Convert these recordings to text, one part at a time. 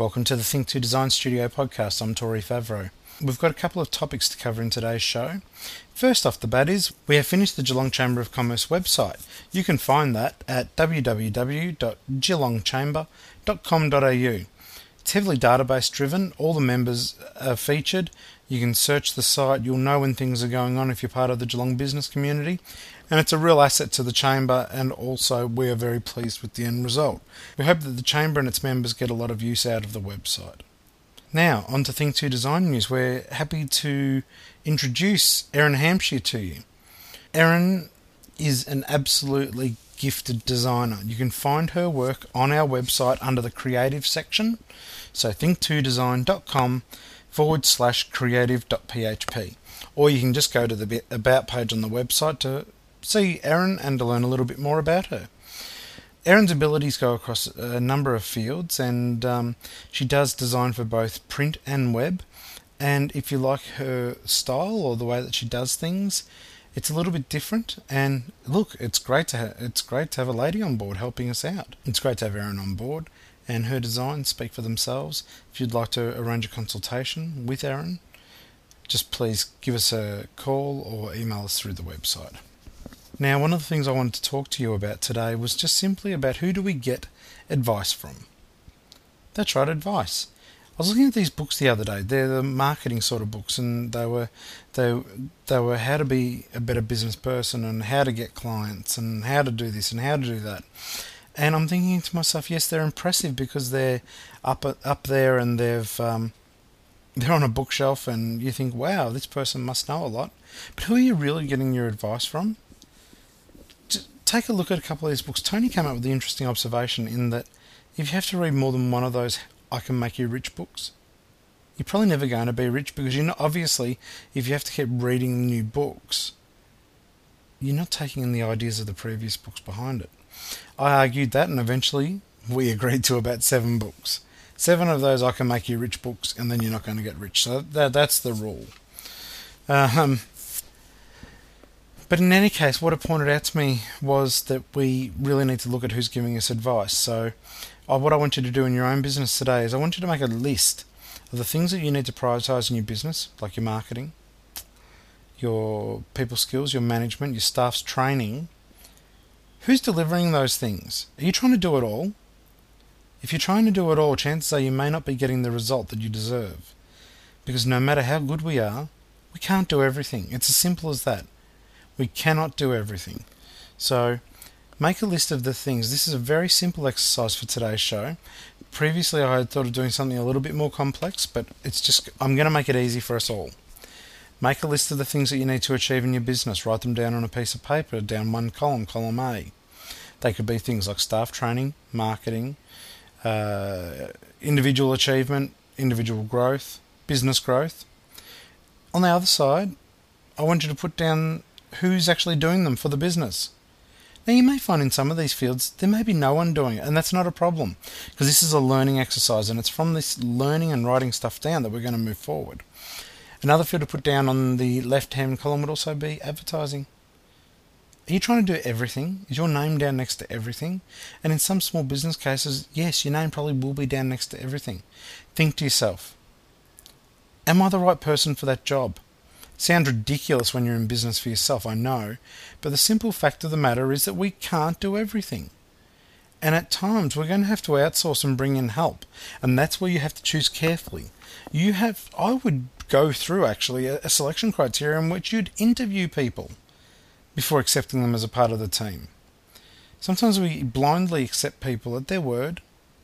Welcome to the Think to Design Studio podcast. I'm Tori Favreau. We've got a couple of topics to cover in today's show. First off the bat is we have finished the Geelong Chamber of Commerce website. You can find that at www.geelongchamber.com.au. It's heavily database driven. All the members are featured. You can search the site. You'll know when things are going on if you're part of the Geelong business community. And it's a real asset to the Chamber, and also we are very pleased with the end result. We hope that the Chamber and its members get a lot of use out of the website. Now, on to Think 2 Design News. We're happy to introduce Erin Hampshire to you. Erin is an absolutely gifted designer. You can find her work on our website under the creative section. So think2design.com/creative.php. Or you can just go to the About page on the website to see Erin and to learn a little bit more about her. Erin's abilities go across a number of fields, and she does design for both print and web. And if you like her style or the way that she does things, it's a little bit different. And look, it's great to have a lady on board helping us out. It's great to have Erin on board, and her designs speak for themselves. If you'd like to arrange a consultation with Erin, just please give us a call or email us through the website. Now, one of the things I wanted to talk to you about today was just simply about who do we get advice from. That's right, advice. I was looking at these books the other day. They're the marketing sort of books, and they were how to be a better business person and how to get clients and how to do this and how to do that. And I'm thinking to myself, yes, they're impressive because they're up there and they're on a bookshelf, and you think, wow, this person must know a lot. But who are you really getting your advice from? Take a look at a couple of these books. Tony came up with the interesting observation in that if you have to read more than one of those I Can Make You Rich books, you're probably never going to be rich, because obviously, if you have to keep reading new books, you're not taking in the ideas of the previous books behind it. I argued that, and eventually we agreed to about 7 books. 7 of those I Can Make You Rich books, and then you're not going to get rich. So that's the rule. But in any case, what it pointed out to me was that we really need to look at who's giving us advice. So what I want you to do in your own business today is I want you to make a list of the things that you need to prioritise in your business, like your marketing, your people skills, your management, your staff's training. Who's delivering those things? Are you trying to do it all? If you're trying to do it all, chances are you may not be getting the result that you deserve. Because no matter how good we are, we can't do everything. It's as simple as that. We cannot do everything. So make a list of the things. This is a very simple exercise for today's show. Previously I had thought of doing something a little bit more complex, but I'm going to make it easy for us all. Make a list of the things that you need to achieve in your business. Write them down on a piece of paper, down one column, column A. They could be things like staff training, marketing, individual achievement, individual growth, business growth. On the other side, I want you to put down who's actually doing them for the business. Now, you may find in some of these fields there may be no one doing it, and that's not a problem, because this is a learning exercise, and it's from this learning and writing stuff down that we're going to move forward. Another field to put down on the left-hand column would also be advertising. Are you trying to do everything? Is your name down next to everything? And in some small business cases, yes, your name probably will be down next to everything. Think to yourself, am I the right person for that job? Sounds ridiculous when you're in business for yourself, I know, but the simple fact of the matter is that we can't do everything. And at times we're going to have to outsource and bring in help, and that's where you have to choose carefully. I would go through actually a selection criteria in which you'd interview people before accepting them as a part of the team. Sometimes we blindly accept people at their word,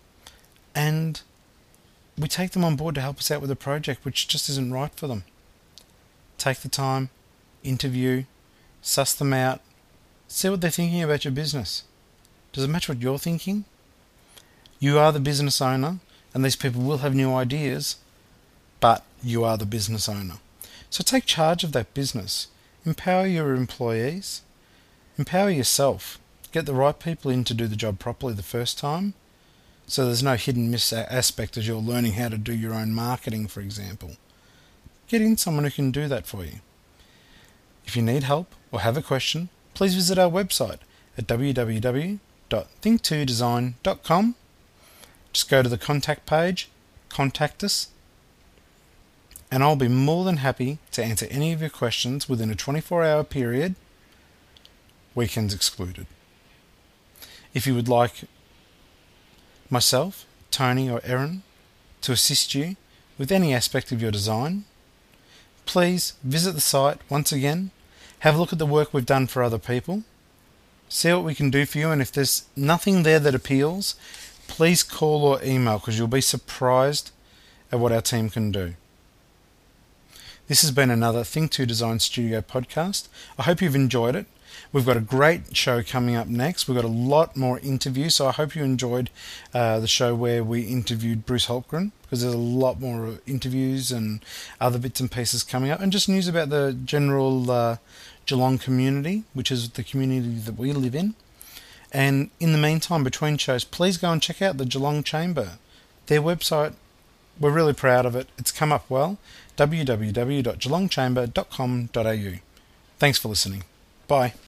and we take them on board to help us out with a project which just isn't right for them. Take the time, interview, suss them out, see what they're thinking about your business. Does it match what you're thinking? You are the business owner, and these people will have new ideas, but you are the business owner. So take charge of that business. Empower your employees. Empower yourself. Get the right people in to do the job properly the first time, so there's no hidden miss aspect as you're learning how to do your own marketing, for example. Get in someone who can do that for you. If you need help or have a question, please visit our website at www.think2design.com. Just go to the contact page, contact us, and I'll be more than happy to answer any of your questions within a 24-hour period, weekends excluded. If you would like myself, Tony or Erin to assist you with any aspect of your design, please visit the site once again, have a look at the work we've done for other people, see what we can do for you, and if there's nothing there that appeals, please call or email because you'll be surprised at what our team can do. This has been another Think 2 Design Studio podcast. I hope you've enjoyed it. We've got a great show coming up next. We've got a lot more interviews, so I hope you enjoyed the show where we interviewed Bruce Holtgren, because there's a lot more interviews and other bits and pieces coming up, and just news about the general Geelong community, which is the community that we live in. And in the meantime, between shows, please go and check out the Geelong Chamber. Their website, we're really proud of it. It's come up well. www.geelongchamber.com.au. Thanks for listening. Bye.